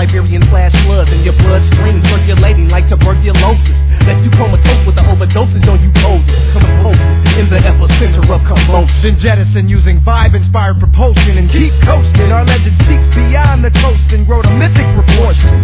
Siberian flash floods in your bloodstream, circulating like tuberculosis. Left you comatose with the overdosage on you poses. Composing in the epicenter of commotion. Then jettison using vibe-inspired propulsion and keep coasting. Our legend seeks beyond the coast and grow to mythic proportions.